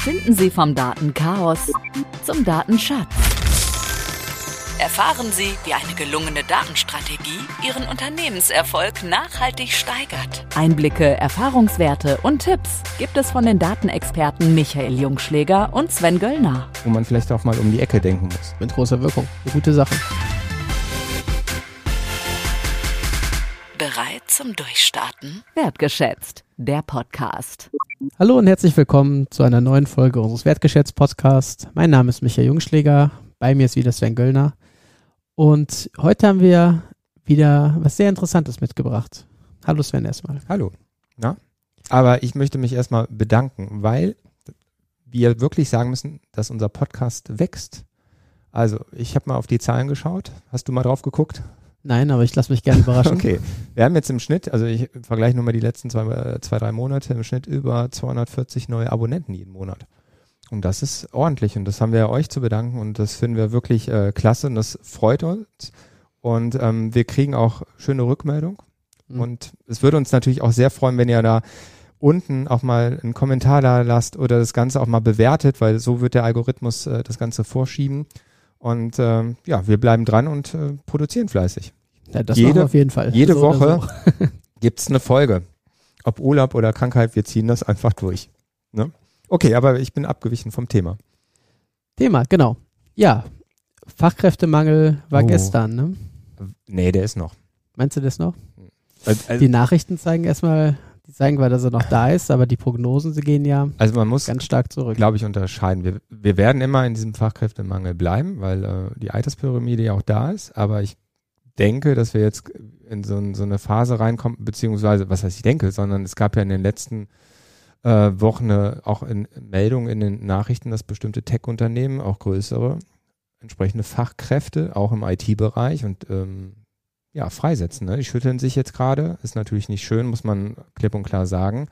Finden Sie vom Datenchaos zum Datenschatz. Erfahren Sie, wie eine gelungene Datenstrategie Ihren Unternehmenserfolg nachhaltig steigert. Einblicke, Erfahrungswerte und Tipps gibt es von den Datenexperten Michael Jungschläger und Sven Göllner. Wo man vielleicht auch mal um die Ecke denken muss. Mit großer Wirkung. Eine gute Sache. Bereit zum Durchstarten? Wertgeschätzt, der Podcast. Hallo und herzlich willkommen zu einer neuen Folge unseres Wertgeschätzt-Podcasts. Mein Name ist Michael Jungschläger, bei mir ist wieder Sven Göllner. Und heute haben wir wieder was sehr Interessantes mitgebracht. Hallo Sven erstmal. Hallo. Na? Aber ich möchte mich erstmal bedanken, weil wir wirklich sagen müssen, dass unser Podcast wächst. Also ich habe mal auf die Zahlen geschaut. Hast du mal drauf geguckt? Nein, aber ich lasse mich gerne überraschen. Okay, wir haben jetzt im Schnitt, also ich vergleiche nur mal die letzten zwei, 3 Monate, im Schnitt über 240 neue Abonnenten jeden Monat. Und das ist ordentlich und das haben wir euch zu bedanken und das finden wir wirklich klasse und das freut uns. Und wir kriegen auch schöne Rückmeldung und es würde uns natürlich auch sehr freuen, wenn ihr da unten auch mal einen Kommentar da lasst oder das Ganze auch mal bewertet, weil so wird der Algorithmus das Ganze vorschieben. Und ja, wir bleiben dran und produzieren fleißig. Ja, das machen wir auf jeden Fall. Jede so Woche so. Gibt's eine Folge. Ob Urlaub oder Krankheit, wir ziehen das einfach durch. Ne? Okay, aber ich bin abgewichen vom Thema. Thema, genau. Ja, Fachkräftemangel war gestern, ne? Nee, der ist noch. Meinst du das noch? Also, Die Nachrichten zeigen erstmal, die zeigen zwar, dass er noch da ist, aber die Prognosen, sie gehen ja also man muss ganz stark zurück. Glaube ich, unterscheiden. Wir werden immer in diesem Fachkräftemangel bleiben, weil die Alterspyramide ja auch da ist, aber ich denke, dass wir jetzt in so eine Phase reinkommen, beziehungsweise, was heißt ich denke, sondern es gab ja in den letzten Wochen auch in Meldungen in den Nachrichten, dass bestimmte Tech-Unternehmen, auch größere, entsprechende Fachkräfte, auch im IT-Bereich und ja, freisetzen. Ne? Die schütteln sich jetzt gerade, ist natürlich nicht schön, muss man klipp und klar sagen.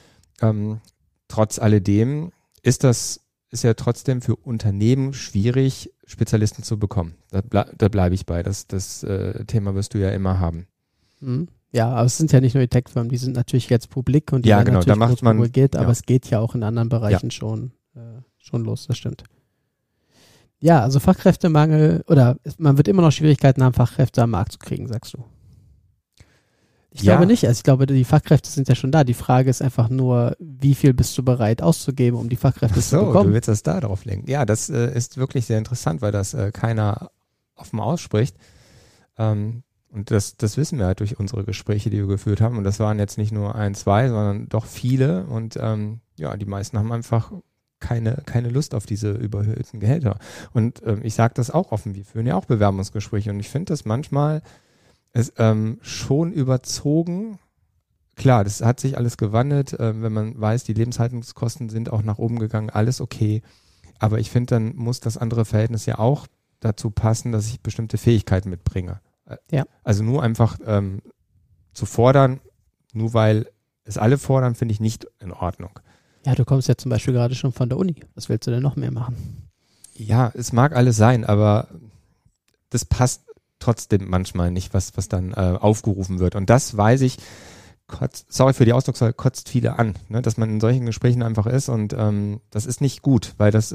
Trotz alledem ist ja trotzdem für Unternehmen schwierig, Spezialisten zu bekommen. Da bleibe ich bei. Das Thema wirst du ja immer haben. Ja, aber es sind ja nicht nur die Tech-Firmen, die sind natürlich jetzt publik und die ja, werden genau, natürlich da macht man, korrigiert, aber ja. es geht ja auch in anderen Bereichen schon los, das stimmt. Ja, also Fachkräftemangel oder man wird immer noch Schwierigkeiten haben, Fachkräfte am Markt zu kriegen, sagst du? Ich glaube nicht. Also ich glaube, die Fachkräfte sind ja schon da. Die Frage ist einfach nur, wie viel bist du bereit auszugeben, um die Fachkräfte zu bekommen? Du willst das da drauf lenken. Ja, das ist wirklich sehr interessant, weil das keiner offen ausspricht. Und das wissen wir halt durch unsere Gespräche, die wir geführt haben. Und das waren jetzt nicht nur 1, 2, sondern doch viele. Und ja, die meisten haben einfach keine Lust auf diese überhöhten Gehälter. Und ich sage das auch offen, wir führen ja auch Bewerbungsgespräche. Und ich finde das manchmal ist schon überzogen. Klar, das hat sich alles gewandelt, wenn man weiß, die Lebenshaltungskosten sind auch nach oben gegangen, alles okay. Aber ich finde, dann muss das andere Verhältnis ja auch dazu passen, dass ich bestimmte Fähigkeiten mitbringe. Ja. Also nur einfach zu fordern, nur weil es alle fordern, finde ich nicht in Ordnung. Ja, du kommst ja zum Beispiel gerade schon von der Uni. Was willst du denn noch mehr machen? Ja, es mag alles sein, aber das passt trotzdem manchmal nicht, was dann aufgerufen wird. Und das weiß ich, sorry für die Ausdrucksweise, kotzt viele an, ne? Dass man in solchen Gesprächen einfach ist und das ist nicht gut, weil was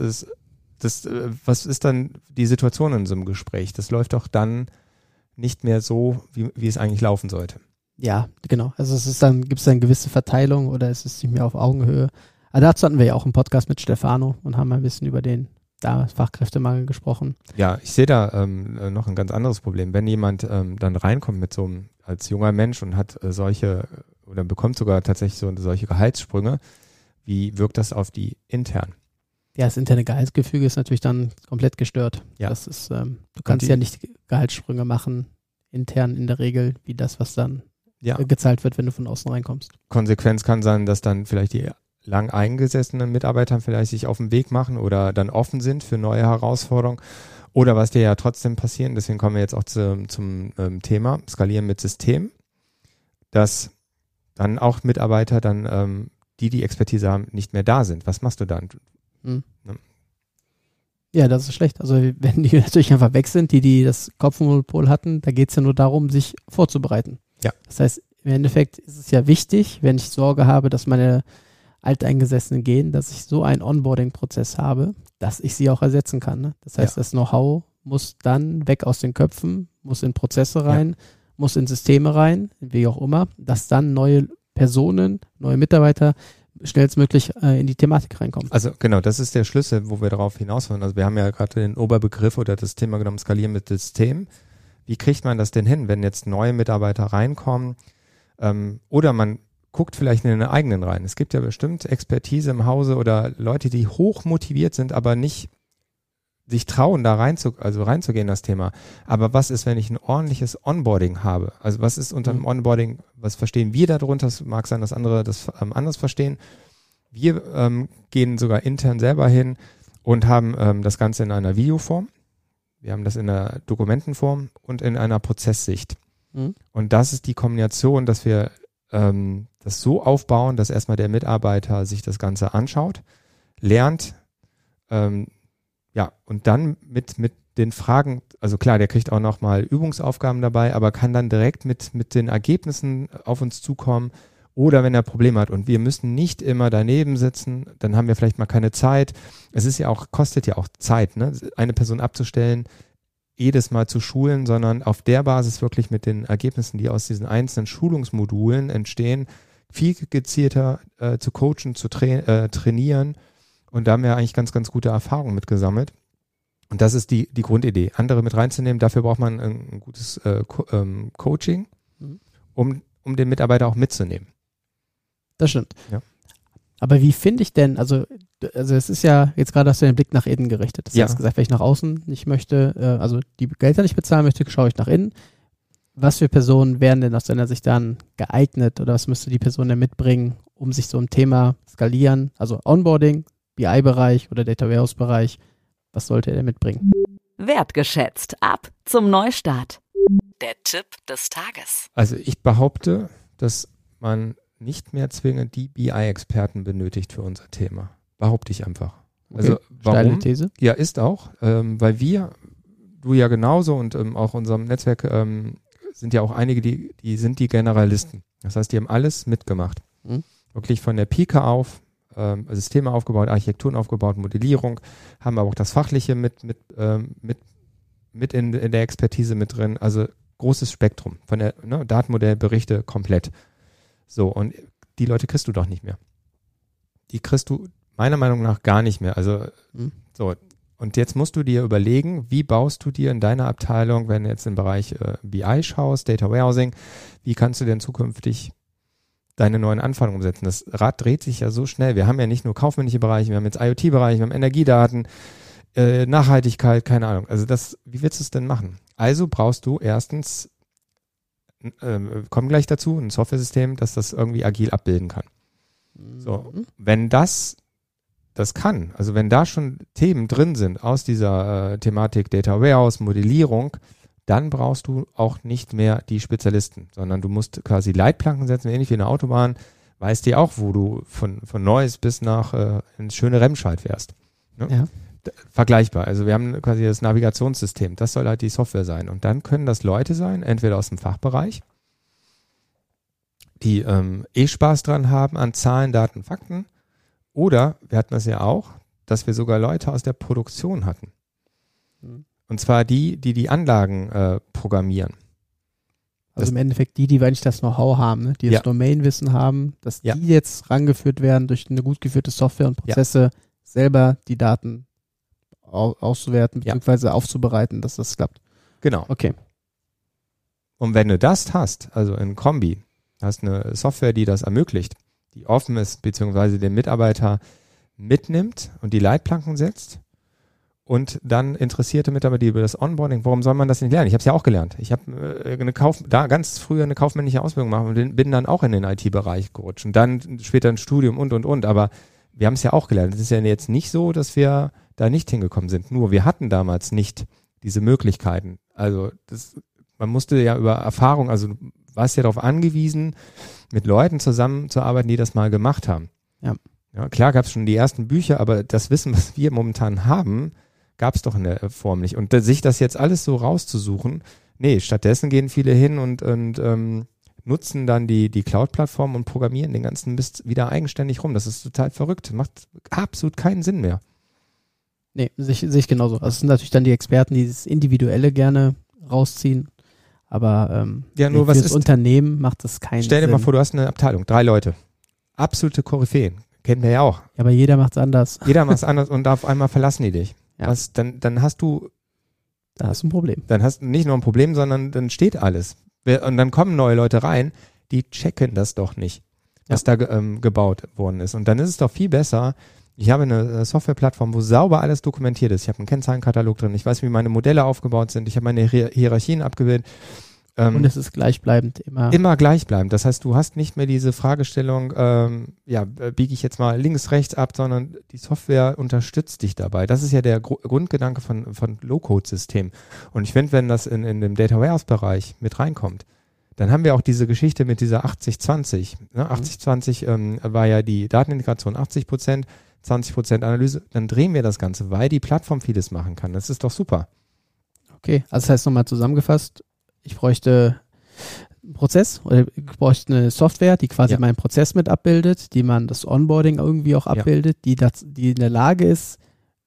ist dann die Situation in so einem Gespräch? Das läuft doch dann nicht mehr so, wie es eigentlich laufen sollte. Ja, genau. Also gibt es dann gewisse Verteilung oder ist es nicht mehr auf Augenhöhe? Aber dazu hatten wir ja auch einen Podcast mit Stefano und haben ein bisschen über den Fachkräftemangel gesprochen. Ja, ich sehe da noch ein ganz anderes Problem. Wenn jemand dann reinkommt mit so einem, als junger Mensch und hat solche oder bekommt sogar tatsächlich solche Gehaltssprünge, wie wirkt das auf die intern? Ja, das interne Gehaltsgefüge ist natürlich dann komplett gestört. Ja. Das ist, du kannst ja nicht Gehaltssprünge machen, intern in der Regel, wie das, was dann gezahlt wird, wenn du von außen reinkommst. Konsequenz kann sein, dass dann vielleicht die lang eingesessenen Mitarbeiter vielleicht sich auf den Weg machen oder dann offen sind für neue Herausforderungen oder was dir ja trotzdem passieren, deswegen kommen wir jetzt auch zum Thema Skalieren mit System, dass dann auch Mitarbeiter dann, die Expertise haben, nicht mehr da sind. Was machst du dann? Ja, das ist schlecht. Also wenn die natürlich einfach weg sind, die das Kopfmonopol hatten, da geht es ja nur darum, sich vorzubereiten. Ja. Das heißt, im Endeffekt ist es ja wichtig, wenn ich Sorge habe, dass meine Alteingesessenen gehen, dass ich so einen Onboarding-Prozess habe, dass ich sie auch ersetzen kann. Ne? Das heißt, das Know-how muss dann weg aus den Köpfen, muss in Prozesse rein, muss in Systeme rein, wie auch immer, dass dann neue Personen, neue Mitarbeiter schnellstmöglich in die Thematik reinkommen. Also genau, das ist der Schlüssel, wo wir darauf hinaus wollen. Also wir haben ja gerade den Oberbegriff oder das Thema genommen, Skalieren mit System. Wie kriegt man das denn hin, wenn jetzt neue Mitarbeiter reinkommen? Oder man guckt vielleicht in den eigenen rein. Es gibt ja bestimmt Expertise im Hause oder Leute, die hoch motiviert sind, aber nicht sich trauen, da reinzugehen in das Thema. Aber was ist, wenn ich ein ordentliches Onboarding habe? Also was ist unter dem Onboarding, was verstehen wir darunter? Es mag sein, dass andere das anders verstehen. Wir gehen sogar intern selber hin und haben das Ganze in einer Videoform. Wir haben das in einer Dokumentenform und in einer Prozesssicht. Und das ist die Kombination, dass wir das so aufbauen, dass erstmal der Mitarbeiter sich das Ganze anschaut, lernt, und dann mit den Fragen, also klar, der kriegt auch nochmal Übungsaufgaben dabei, aber kann dann direkt mit den Ergebnissen auf uns zukommen oder wenn er Probleme hat und wir müssen nicht immer daneben sitzen, dann haben wir vielleicht mal keine Zeit. Es ist ja auch, kostet ja auch Zeit, ne? Eine Person abzustellen, jedes Mal zu schulen, sondern auf der Basis wirklich mit den Ergebnissen, die aus diesen einzelnen Schulungsmodulen entstehen, viel gezielter zu coachen, zu trainieren. Und da haben wir eigentlich ganz, ganz gute Erfahrungen mitgesammelt. Und das ist die Grundidee. Andere mit reinzunehmen, dafür braucht man ein gutes Coaching, um den Mitarbeiter auch mitzunehmen. Das stimmt. Ja. Aber wie finde ich denn, also es ist ja, jetzt gerade hast du den Blick nach innen gerichtet. Das heißt gesagt, wenn ich nach außen nicht möchte, also die Gelder nicht bezahlen möchte, schaue ich nach innen. Was für Personen wären denn aus deiner Sicht dann geeignet oder was müsste die Person denn mitbringen, um sich so ein Thema skalieren, also Onboarding, BI-Bereich oder Data Warehouse-Bereich, was sollte er mitbringen? Wertgeschätzt. Ab zum Neustart. Der Tipp des Tages. Also ich behaupte, dass man nicht mehr zwingend die BI-Experten benötigt für unser Thema. Behaupte ich einfach. Okay. Also warum? Steile These. Ja, ist auch, weil du ja genauso und auch unserem Netzwerk sind ja auch einige, die sind die Generalisten. Das heißt, die haben alles mitgemacht. Wirklich von der Pike auf, Systeme aufgebaut, Architekturen aufgebaut, Modellierung, haben aber auch das Fachliche mit in der Expertise mit drin. Also großes Spektrum von der Datenmodellberichte komplett. So, und die Leute kriegst du doch nicht mehr. Die kriegst du meiner Meinung nach gar nicht mehr. Also so, und jetzt musst du dir überlegen, wie baust du dir in deiner Abteilung, wenn du jetzt im Bereich BI schaust, Data Warehousing, wie kannst du denn zukünftig deine neuen Anforderungen umsetzen? Das Rad dreht sich ja so schnell. Wir haben ja nicht nur kaufmännische Bereiche, wir haben jetzt IoT-Bereiche, wir haben Energiedaten, Nachhaltigkeit, keine Ahnung. Also wie willst du es denn machen? Also brauchst du erstens, kommen gleich dazu, ein Software-System, das das irgendwie agil abbilden kann. So, wenn das kann, also wenn da schon Themen drin sind aus dieser Thematik Data Warehouse, Modellierung, dann brauchst du auch nicht mehr die Spezialisten, sondern du musst quasi Leitplanken setzen, ähnlich wie eine Autobahn, weißt dir auch, wo du von Neuss bis nach ins schöne Remscheid fährst. Ne? Ja. Vergleichbar. Also wir haben quasi das Navigationssystem, das soll halt die Software sein. Und dann können das Leute sein, entweder aus dem Fachbereich, die Spaß dran haben an Zahlen, Daten, Fakten, oder, wir hatten das ja auch, dass wir sogar Leute aus der Produktion hatten. Und zwar die Anlagen programmieren. Also im Endeffekt die eigentlich das Know-how haben, ne? Die das Domainwissen haben, dass die jetzt rangeführt werden durch eine gut geführte Software und Prozesse, selber die Daten auszuwerten bzw. aufzubereiten, dass das klappt. Genau. Okay. Und wenn du das hast, also in Kombi, hast eine Software, die das ermöglicht, die offen ist, beziehungsweise den Mitarbeiter mitnimmt und die Leitplanken setzt und dann interessierte Mitarbeiter, die über das Onboarding, warum soll man das nicht lernen? Ich habe es ja auch gelernt. Ich habe ganz früher eine kaufmännische Ausbildung gemacht und bin dann auch in den IT-Bereich gerutscht und dann später ein Studium und. Aber wir haben es ja auch gelernt. Es ist ja jetzt nicht so, dass wir da nicht hingekommen sind. Nur wir hatten damals nicht diese Möglichkeiten. Also man musste ja über Erfahrung, also du warst ja darauf angewiesen, mit Leuten zusammenzuarbeiten, die das mal gemacht haben. Ja, klar gab es schon die ersten Bücher, aber das Wissen, was wir momentan haben, gab es doch in der Form nicht. Und sich das jetzt alles so rauszusuchen, nee, stattdessen gehen viele hin und nutzen dann die Cloud-Plattform und programmieren den ganzen Mist wieder eigenständig rum. Das ist total verrückt. Macht absolut keinen Sinn mehr. Nee, sehe ich genauso. Also es sind natürlich dann die Experten, die das Individuelle gerne rausziehen. Aber nur was fürs Unternehmen macht das keinen Sinn. Stell dir mal vor, du hast eine Abteilung, 3 Leute. Absolute Koryphäen. Kennen wir ja auch. Ja, aber jeder macht es anders. Jeder macht es anders und auf einmal verlassen die dich. Ja. Dann hast du... Da hast du ein Problem. Dann hast du nicht nur ein Problem, sondern dann steht alles. Und dann kommen neue Leute rein, die checken das doch nicht, was da gebaut worden ist. Und dann ist es doch viel besser, ich habe eine Softwareplattform, wo sauber alles dokumentiert ist. Ich habe einen Kennzahlenkatalog drin, ich weiß, wie meine Modelle aufgebaut sind, ich habe meine Hierarchien abgebildet. Und es ist gleichbleibend immer. Immer gleichbleibend. Das heißt, du hast nicht mehr diese Fragestellung, biege ich jetzt mal links, rechts ab, sondern die Software unterstützt dich dabei. Das ist ja der Grundgedanke von Low-Code-System. Und ich finde, wenn das in dem Data Warehouse-Bereich mit reinkommt, dann haben wir auch diese Geschichte mit dieser 80-20. Ne? 80-20 war ja die Datenintegration 80%, 20% Analyse. Dann drehen wir das Ganze, weil die Plattform vieles machen kann. Das ist doch super. Okay, also das heißt nochmal zusammengefasst, ich bräuchte einen Prozess oder ich bräuchte eine Software, die quasi meinen Prozess mit abbildet, die man das Onboarding irgendwie auch abbildet, die in der Lage ist,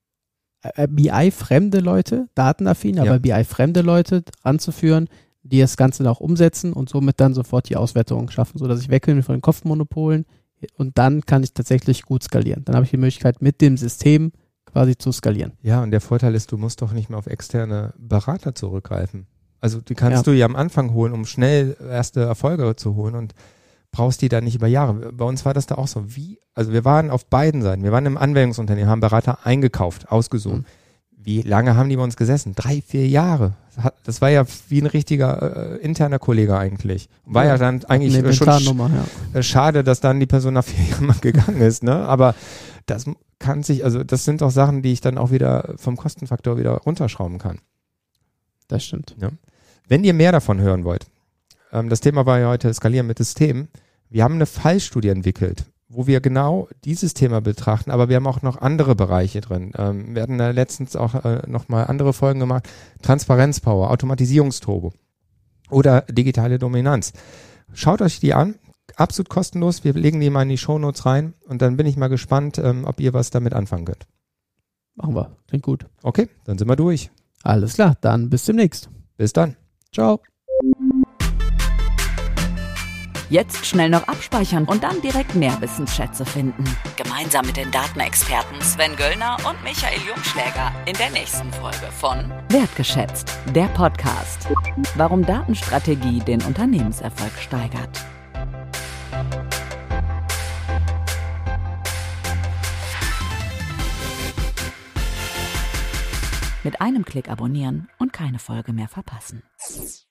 BI-fremde Leute, datenaffin, aber BI-fremde Leute ranzuführen, die das Ganze dann auch umsetzen und somit dann sofort die Auswertung schaffen, sodass ich wegkomme von den Kopfmonopolen und dann kann ich tatsächlich gut skalieren. Dann habe ich die Möglichkeit, mit dem System quasi zu skalieren. Ja, und der Vorteil ist, du musst doch nicht mehr auf externe Berater zurückgreifen. Also die kannst du ja am Anfang holen, um schnell erste Erfolge zu holen und brauchst die dann nicht über Jahre. Bei uns war das da auch so. Also wir waren auf beiden Seiten. Wir waren im Anwendungsunternehmen, haben Berater eingekauft, ausgesucht. Wie lange haben die bei uns gesessen? 3-4 Jahre. Das war ja wie ein richtiger interner Kollege eigentlich. War ja dann eigentlich schon schade, dass dann die Person nach 4 Jahren mal gegangen ist. Ne? Aber das das sind doch Sachen, die ich dann auch wieder vom Kostenfaktor wieder runterschrauben kann. Das stimmt. Ja. Wenn ihr mehr davon hören wollt, das Thema war ja heute Skalieren mit Systemen. Wir haben eine Fallstudie entwickelt, wo wir genau dieses Thema betrachten, aber wir haben auch noch andere Bereiche drin. Wir hatten letztens auch nochmal andere Folgen gemacht. Transparenzpower, Automatisierungsturbo oder digitale Dominanz. Schaut euch die an, absolut kostenlos. Wir legen die mal in die Shownotes rein und dann bin ich mal gespannt, ob ihr was damit anfangen könnt. Machen wir, klingt gut. Okay, dann sind wir durch. Alles klar, dann bis demnächst. Bis dann. Ciao. Jetzt schnell noch abspeichern und dann direkt mehr Wissensschätze finden. Gemeinsam mit den Datenexperten Sven Göllner und Michael Jungschläger in der nächsten Folge von Wertgeschätzt, der Podcast. Warum Datenstrategie den Unternehmenserfolg steigert. Mit einem Klick abonnieren und keine Folge mehr verpassen.